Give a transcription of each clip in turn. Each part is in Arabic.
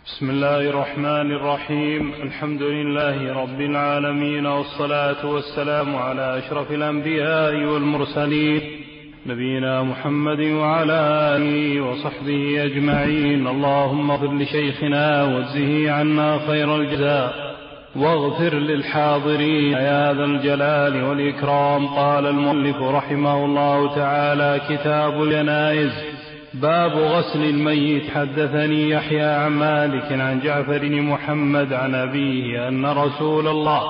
بسم الله الرحمن الرحيم. الحمد لله رب العالمين، والصلاة والسلام على أشرف الأنبياء والمرسلين، نبينا محمد وعلى آله وصحبه أجمعين. اللهم اغفر لشيخنا واجزه عنا خير الجزاء، واغفر للحاضرين يا ذا الجلال والإكرام. قال المؤلف رحمه الله تعالى: كتاب الجنائز. باب غسل الميت. حدثني يحيى عن مالك عن جعفر بن محمد عن أبيه أن رسول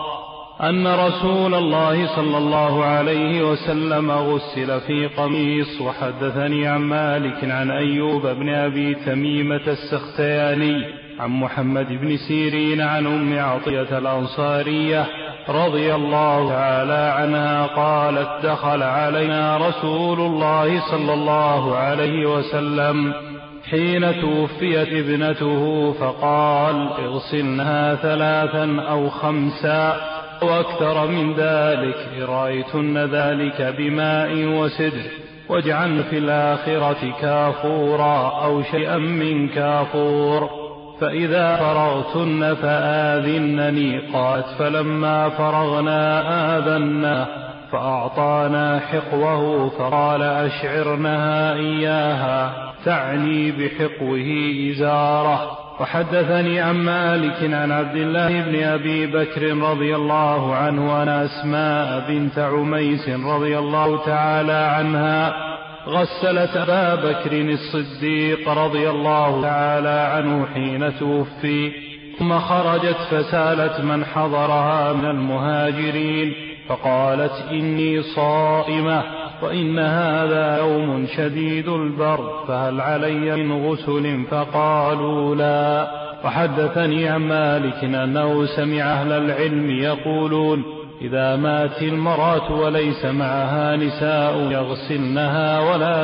الله صلى الله عليه وسلم غسل في قميص. وحدثني عن مالك عن أيوب بن أبي تميمة السختياني عن محمد بن سيرين عن أم عطية الأنصارية رضي الله تعالى عنها قالت: دخل علينا رسول الله صلى الله عليه وسلم حين توفيت ابنته فقال: اغسلنها 3 أو 5 وأكثر من ذلك، إن رأيتن ذلك بماء وسدر، واجعلن في الآخرة كافورا أو شيئا من كافور، فإذا فرغتن فآذنني. قالت: فلما فرغنا آذنا فأعطانا حقوه، فقال: أشعرنها إياها، تعني بحقوه إزاره. وحدثني عن مالك عن عبد الله بن أبي بكر رضي الله عنه أن أسماء بنت عميس رضي الله تعالى عنها غسلت أبا بكر الصديق رضي الله تعالى عنه حين توفي، ثم خرجت فسالت من حضرها من المهاجرين فقالت: إني صائمة وإن هذا يوم شديد البرد، فهل علي من غسل؟ فقالوا: لا. وحدثني عن مالك أنه سمع أهل العلم يقولون: إذا مات المرأة وليس معها نساء يغسلنها،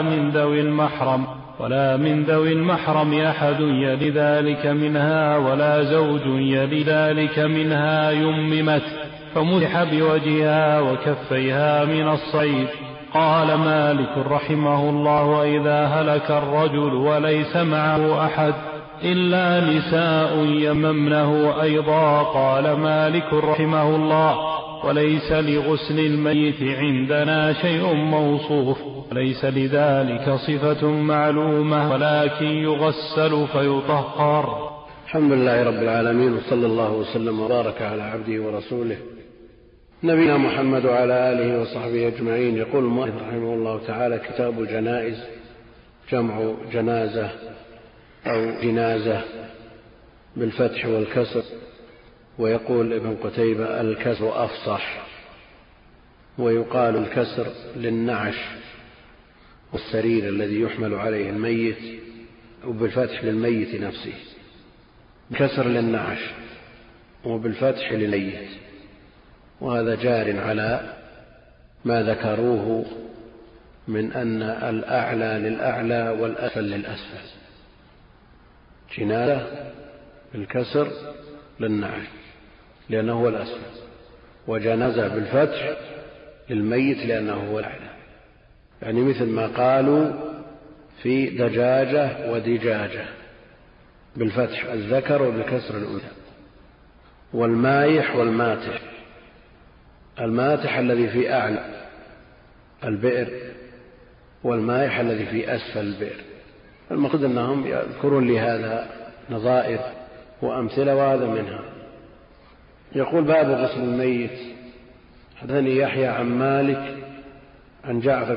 ولا من ذوي المحرم أحد يلي ذلك منها، ولا زوج يلي ذلك منها، يممت فمسح بوجهها وكفيها من الصيد. قال مالك رحمه الله: وإذا هلك الرجل وليس معه أحد إلا نساء يممنه أيضا. قال مالك رحمه الله: وليس لغسل الميت عندنا شيء موصوف، وليس لذلك صفة معلومة، ولكن يغسل فيطهر. الحمد لله رب العالمين، وصلى الله وسلم وبارك على عبده ورسوله نبينا محمد وعلى آله وصحبه أجمعين. يقول المؤلف رحمه الله تعالى: كتاب الجنائز، جمع جنازة أو جنازة بالفتح والكسر. ويقول ابن قتيبة: الكسر أفصح، ويقال الكسر للنعش والسرير الذي يحمل عليه الميت، وبالفتح للميت نفسه. كسر للنعش وبالفتح للميت، وهذا جار على ما ذكروه من أن الأعلى للأعلى والأسفل للأسفل. جنازة بالكسر للنعش لأنه هو الأسفل، وجنازة بالفتح للميت لأنه هو الأعلى. يعني مثل ما قالوا في دجاجة ودجاجة، بالفتح الذكر وبالكسر الأنثى. والمايح والماتح، الماتح الذي في أعلى البئر، والمايح الذي في أسفل البئر. المقصود أنهم يذكرون لهذا نظائر وأمثلة، وهذا منها. يقول: باب غسل الميت. حدثني يحيى عن مالك عن جعفر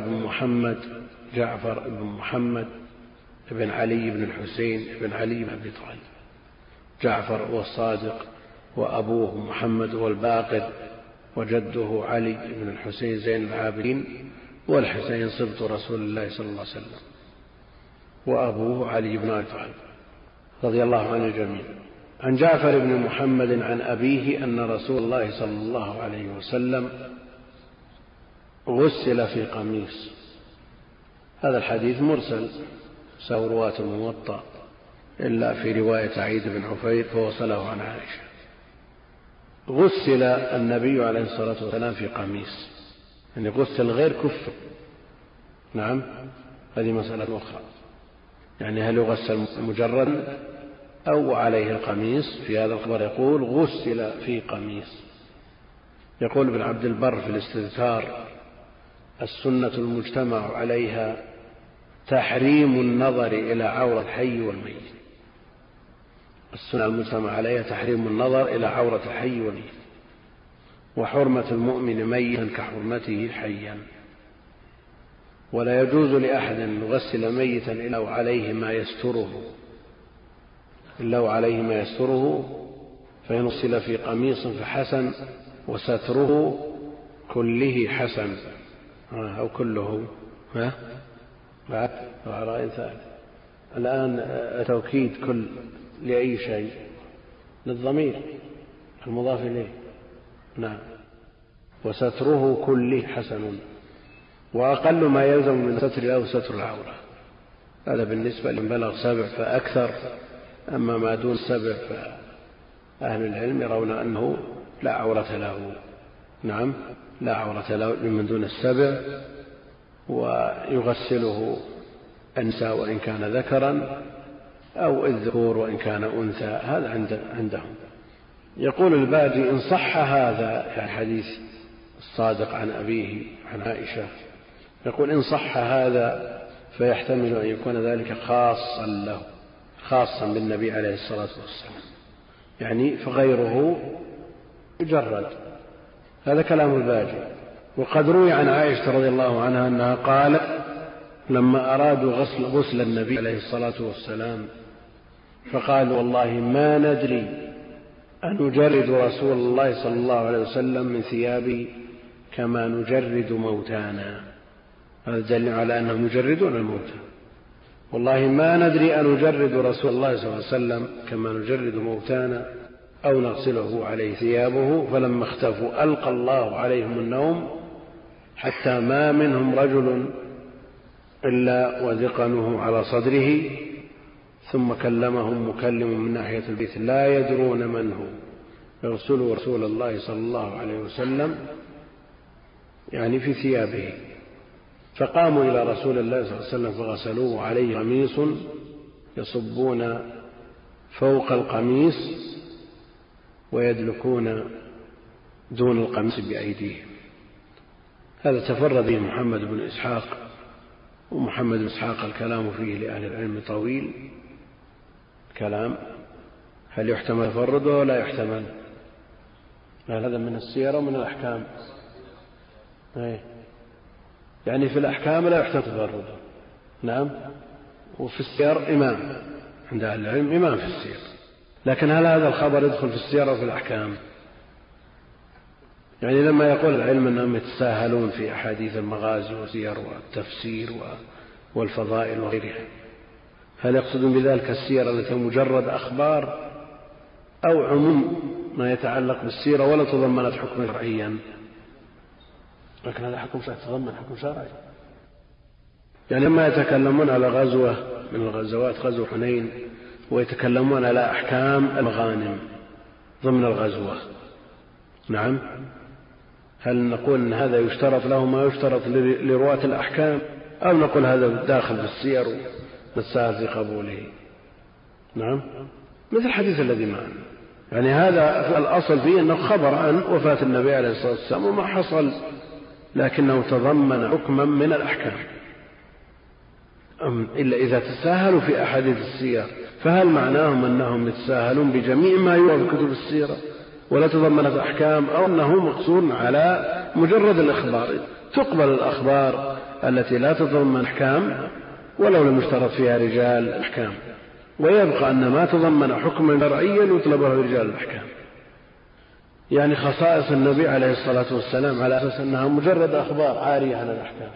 بن محمد بن علي بن الحسين بن علي بن أبي طالب. جعفر هو الصادق، وأبوه محمد هو الباقر، وجده علي بن الحسين زين العابدين، والحسين صبط رسول الله صلى الله عليه وسلم، وأبوه علي بن أبي طالب رضي الله عن الجميع. عن جعفر بن محمد عن أبيه أن رسول الله صلى الله عليه وسلم غسل في قميص. هذا الحديث مرسل، سوى رواة الموطأ إلا في رواية عيد بن عفير فوصله عن عائشة. غسل النبي عليه الصلاة والسلام في قميص، يعني غسل غير كف. نعم، هذه مسألة أخرى. يعني هل يغسل مجرد أو عليه القميص. في هذا الخبر يقول غسل في قميص. يقول ابن عبد البر في الاستذكار: السنة المجتمع عليها تحريم النظر إلى عورة الحي والميت. السنة المجتمع عليها تحريم النظر إلى عورة الحي والميت، وحرمة المؤمن ميتا كحرمته حيا. ولا يجوز لأحد أن يغسل ميتا إلا وعليه ما يستره، فإن غسل في قميص فحسن، وستره كله حسن أو كله. رأي ثالث. الآن توكيد كل لأي شيء للضمير المضاف إليه. نعم. وستره كله حسن، وأقل ما يلزم من ستر له ستر العورة. هذا بالنسبة لمن بلغ 7 فأكثر. أما ما دون 7 فأهل العلم يرون أنه لا عورة له. نعم، لا عورة له لمن دون 7، ويغسله النساء وإن كان ذكرا، أو الذكور وإن كان أنثى. هذا عندهم. يقول الباجي: إن صح هذا، يعني حديث الصادق عن أبيه عن عائشة، يقول: إن صح هذا فيحتمل أن يكون ذلك خاصا له، خاصا بالنبي عليه الصلاة والسلام، يعني فغيره يجرد. هذا كلام الباجي. وقد روي عن عائشة رضي الله عنها أنها قالت: لما أرادوا غسل النبي عليه الصلاة والسلام فقالوا: والله ما ندري أن نجرد رسول الله صلى الله عليه وسلم من ثيابه كما نجرد موتانا. هذا دليل على أنهم يجردون الموتى. والله ما ندري أن نجرد رسول الله صلى الله عليه وسلم كما نجرد موتانا أو نغسله عليه ثيابه. فلما اختفوا ألقى الله عليهم النوم حتى ما منهم رجل إلا وذقنه على صدره، ثم كلمهم مكلم من ناحية البيت لا يدرون من هو يغسل رسول الله صلى الله عليه وسلم، يعني في ثيابه. فقاموا إلى رسول الله صلى الله عليه وسلم فغسلوه، عليه قميص يصبون فوق القميص ويدلكون دون القميص بأيديهم. هذا تفرد به محمد بن إسحاق، ومحمد بن إسحاق الكلام فيه لأهل العلم طويل. كلام هل يحتمل تفرده ولا يحتمل؟ هذا من السيرة ومن الأحكام. يعني في الأحكام لا يحتمل تفرده. نعم. وفي السير إمام عند أهل العلم، إمام في السير. لكن هل هذا الخبر يدخل في السير وفي الأحكام؟ يعني لما يقول العلم أنهم يتساهلون في أحاديث المغازي والسير والتفسير والفضائل وغيرها، هل يقصدون بذلك السير التي مجرد أخبار، أو عموم ما يتعلق بالسيرة ولا تضمنت حكما شرعيا؟ لكن هذا حكم يتضمن حكم شرعي. يعني لما يتكلمون على غزوة من الغزوات، غزوة حنين، ويتكلمون على أحكام المغانم ضمن الغزوة، نعم، هل نقول أن هذا يشترط له ما يشترط لرواة الأحكام، أو نقول هذا داخل في السير نتساهل في قبوله؟ نعم، مثل الحديث الذي معنا. يعني هذا الأصل فيه أنه خبر عن وفاة النبي عليه الصلاة والسلام وما حصل، لكنه تضمن حكما من الأحكام. إلا إذا تساهلوا في أحاديث السير، فهل معناهم أنهم يتساهلون بجميع ما يروى في كتب السيرة ولا تضمنت أحكام، أو أنه مقصور على مجرد الإخبار؟ تقبل الأخبار التي لا تتضمن أحكام ولو لم يشترط فيها رجال الأحكام، ويبقى أن ما تضمن حكما شرعيا يطلبه رجال الأحكام. يعني خصائص النبي عليه الصلاة والسلام على أساس أنها مجرد أخبار عارية عن الأحكام.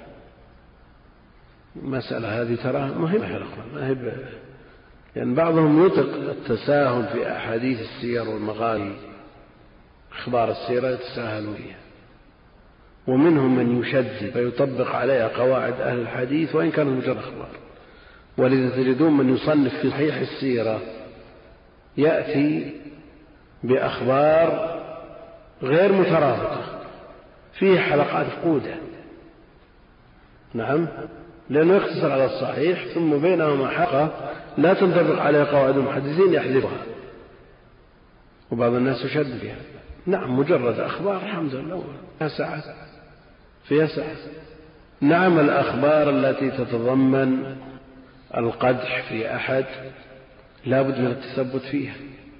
المسألة هذه ترى مهمة، يعني بعضهم يطلق التساهل في أحاديث السير والمغازي، أخبار السيرة يتساهل فيها، ومنهم من يشدد فيطبق عليها قواعد أهل الحديث وإن كانت مجرد أخبار. ولذا تجدون من يصنف في صحيح السيرة يأتي بأخبار غير مترابطة، فيه حلقات مفقودة، نعم، لأنه يقتصر على الصحيح، ثم بينهما حلقة لا تنطبق عليها قواعد المحدثين يحذفها، وبعض الناس يشد فيها. نعم مجرد أخبار الحمد لله فيها سعة. نعم الأخبار التي تتضمن القدح في أحد لا بد من التثبت فيها،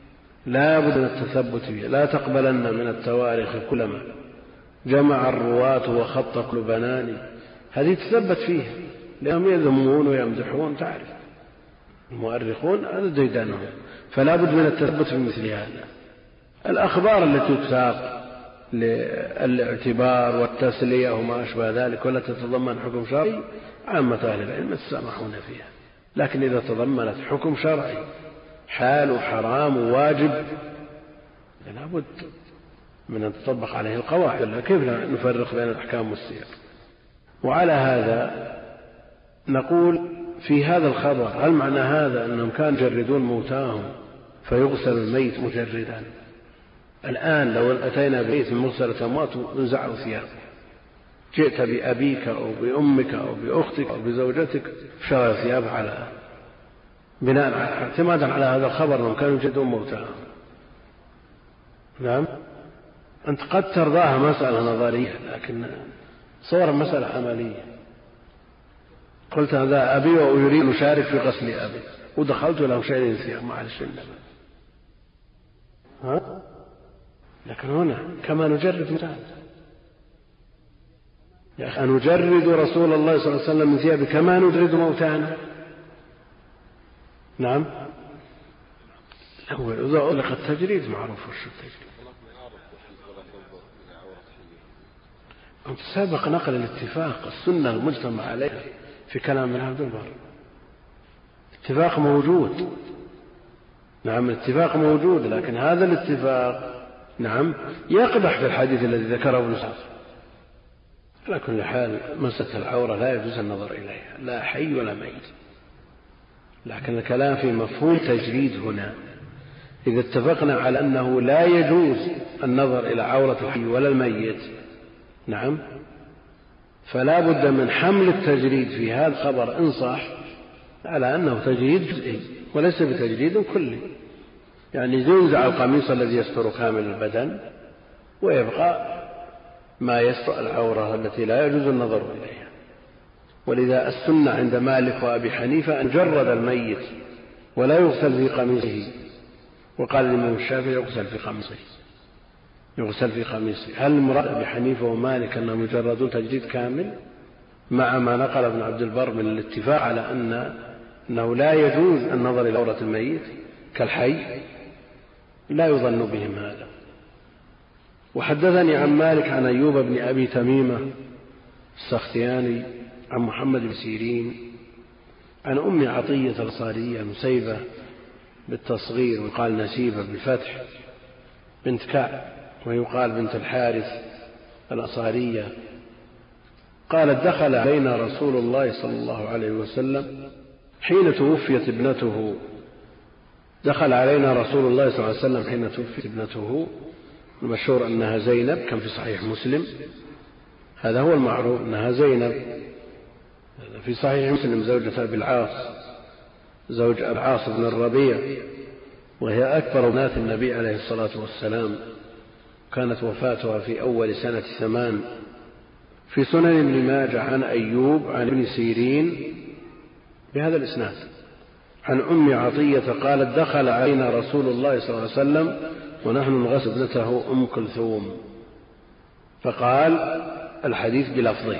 لا تقبلن من التواريخ كلما جمع الرواة وخط كل بناني، هذه تثبت فيها، لأنهم يذمون ويمدحون، تعرف المؤرخون هذا ديدانهم، فلا بد من التثبت في مثل هذا. الأخبار التي تساق للاعتبار والتسلية وما أشبه ذلك ولا تتضمن حكم شرعي عامة أهل العلم يتسامحون فيها، لكن إذا تضمنت حكم شرعي حال وحرام وواجب لا بد من أن تطبق عليه القواعد، كيف نفرق بين الأحكام والسير؟ وعلى هذا نقول في هذا الخبر هل معنى هذا أنهم كانوا يجردون موتاهم فيغسل الميت مجردا؟ الآن لو أتينا بميت من مغسلة أموات ونزعوا ثيابه، جئت بأبيك أو بأمك أو بأختك أو بزوجتك فشرى ثيابه على بناء اعتمادا على هذا الخبر أنهم كانوا يجردون موتاهم. نعم أنت قد ترضاها مسألة نظرية، لكن صور مسألة عملية. قلت هذا أبي ويريد أن يشارك في غسل أبي ودخلت له شيء ثياب معلش ها، لكن هنا كما نجرد مثال يا أخي نجرد رسول الله صلى الله عليه وسلم من ثيابه كما نجرد موتانا. نعم إذا أطلق التجريد معروف وش التجريد. أنت سابق نقل الاتفاق السنة المجتمع عليها في كلام ابن عبد البر، اتفاق موجود. نعم الاتفاق موجود، لكن هذا الاتفاق نعم يقدح في الحديث الذي ذكره ابن سعد. على كل حال مسألة العورة لا يجوز النظر إليها لا حي ولا ميت، لكن الكلام في مفهوم تجريد هنا. إذا اتفقنا على أنه لا يجوز النظر إلى عورة الحي ولا الميت نعم فلا بد من حمل التجريد في هذا الخبر إن صح على أنه تجريد جزئي وليس بتجريد كلي، يعني ينزع القميص الذي يستر كامل البدن ويبقى ما يستر العورة التي لا يجوز النظر إليها. ولذا السنة عند مالك وأبي حنيفة أن جرد الميت ولا يغسل في قميصه، وقال الإمام الشافعي يغسل في قميصه. هل المراد أبي حنيفة ومالك أنهم يجردون تجريد كامل مع ما نقل ابن عبد البر من الاتفاق على أنه لا يجوز النظر إلى عورة الميت كالحي؟ لا يظن بهم هذا. وحدثني عن مالك عن أيوب بن أبي تميمة السختياني عن محمد بن سيرين عن أم عطية الأنصارية نسيبة بالتصغير ويقال نسيبة بالفتح بنت كعب ويقال بنت الحارث الأنصارية قالت دخل علينا رسول الله صلى الله عليه وسلم حين توفيت ابنته. دخل علينا رسول الله صلى الله عليه وسلم حين توفيت ابنته، المشهور أنها زينب، كان في صحيح مسلم، هذا هو المعروف أنها زينب في صحيح مسلم، زوجة أبي العاص، زوج العاص بن الربيع، وهي أكبر بنات النبي عليه الصلاة والسلام، كانت وفاتها في أول سنة 8. في سنن ابن ماجه عن أيوب عن ابن سيرين بهذا الإسناد عن أم عطية قالت دخل علينا رسول الله صلى الله عليه وسلم ونحن نغسل ابنته أم كلثوم، فقال الحديث بلفظه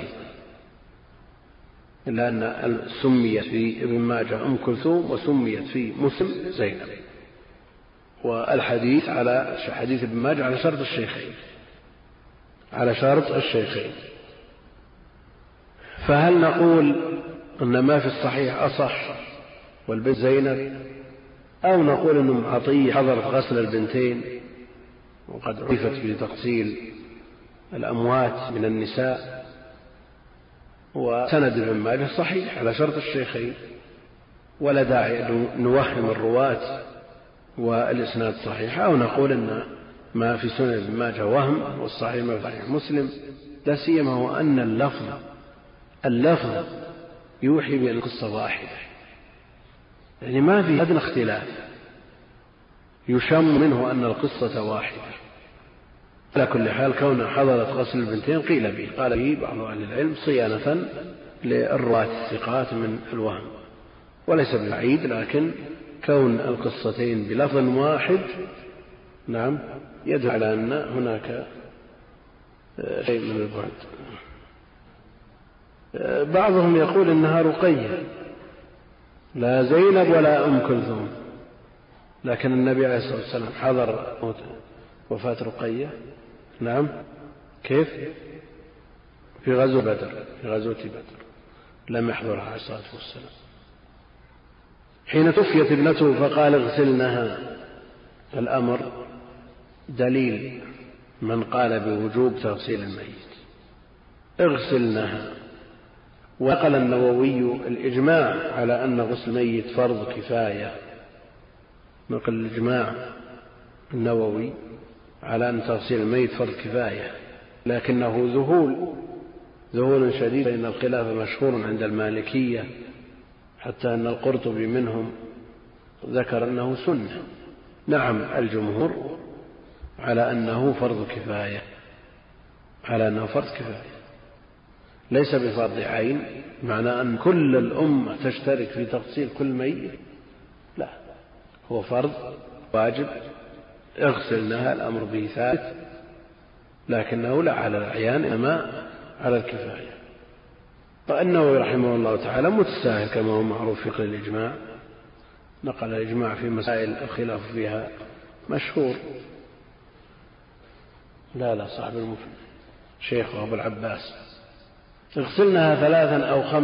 إلا أن سميت في ابن ماجه أم كلثوم وسميت في مسلم زينب، والحديث على حديث ابن ماجه على شرط الشيخين. فهل نقول أن ما في الصحيح أصح والبنت زينب، أو نقول أن أم عطية حضرت غسل البنتين وقد عرفت بتغسيل الأموات من النساء، وسند ابن ماجه صحيح على شرط الشيخين ولا داعي نوهم الرواة والإسناد صحيح، أو نقول أن ما في سنن ابن ماجه وهم والصحيح ما في صحيح مسلم، لا سيما وأن اللفظ يوحي بأن القصة واحدة، يعني ما في أدنى اختلاف، يشم منه أن القصة واحدة. على كل حال كون حضرت غسل البنتين قيل به، قال به بعض أهل العلم صيانة للرواة الثقات من الوهم، وليس بالبعيد، لكن كون القصتين بلفظ واحد نعم يدل على أن هناك شيء من البعد. بعضهم يقول إنها رقية لا زينب ولا أم كلثوم، لكن النبي عليه الصلاة والسلام حضر وفاة رقية نعم كيف في غزوة بدر لم يحضرها عليه الصلاة والسلام. حين توفيت ابنته فقال اغسلنها، الأمر دليل من قال بوجوب تغسيل الميت، اغسلنها. ونقل النووي الإجماع على أن غسل الميت فرض كفاية، نقل الإجماع النووي على أن تغسيل الميت فرض كفاية، لكنه ذهول شديد، فإن الخلاف مشهور عند المالكية، حتى أن القرطبي منهم ذكر أنه سنة. نعم الجمهور على أنه فرض كفاية، ليس بفرض عين، معنى أن كل الأمة تشترك في تغسيل كل ميت، لا، هو فرض واجب اغسلنها، الأمر به ثابت، لكنه لا على الأعيان إنما على الكفاية. فالنووي رحمه الله تعالى متساهل كما هو معروف في الإجماع، نقل الإجماع في مسائل الخلاف فيها مشهور. لا صاحب المفهم شيخ أبو العباس، اغسلنها 3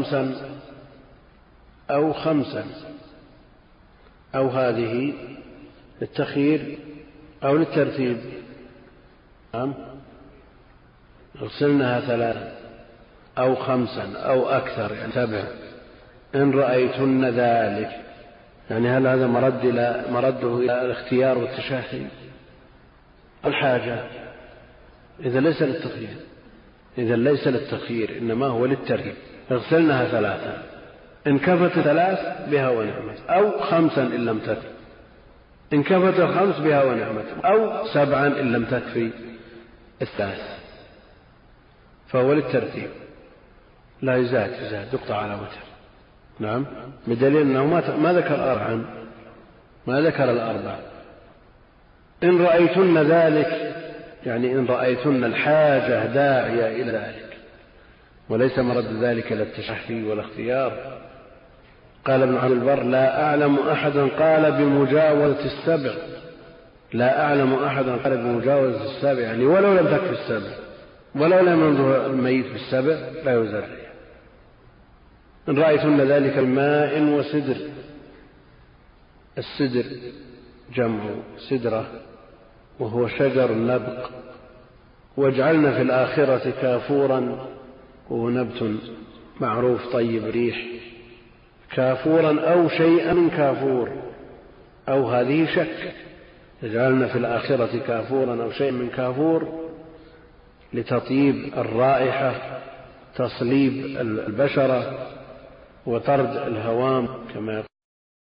أو 5 أو هذه للتخيير أو للترتيب. نعم اغسلنها 3 أو 5 أو أكثر، يعني 7 إن رأيتن ذلك، يعني هل هذا مرده إلى الاختيار والتشهي الحاجة؟ إذا ليس للتخيير إنما هو للترتيب. اغسلنها 3 إن كفت 3 بها ونعمت، أو 5 إن لم تكفي، إن كفت 5 بها ونعمت، أو 7 إن لم تكفي 3، فهو للترتيب لا يزاد يقطع على وتر. نعم بدليل أنه ما ذكر الأربع. إن رأيتن ذلك، يعني إن رأيتن الحاجة داعية إلى ذلك، وليس مرد ذلك إلى التشهي والاختيار. قال ابن عبد البر لا أعلم أحدا قال بمجاوزة 7، يعني ولو لم تكفي 7، ولو لم ينظر الميت في 7 لا يزال عليه. إن رأيتن ذلك الماء وسدر، السدر جمع سدرة وهو شجر نبق، واجعلنا في الآخرة كافورا، وهو نبت معروف طيب ريح، كافورا أو شيئا من كافور، أو هذه شك، اجعلنا في الآخرة كافورا أو شيئا من كافور، لتطيب الرائحة، تصليب البشرة، وطرد الهوام كما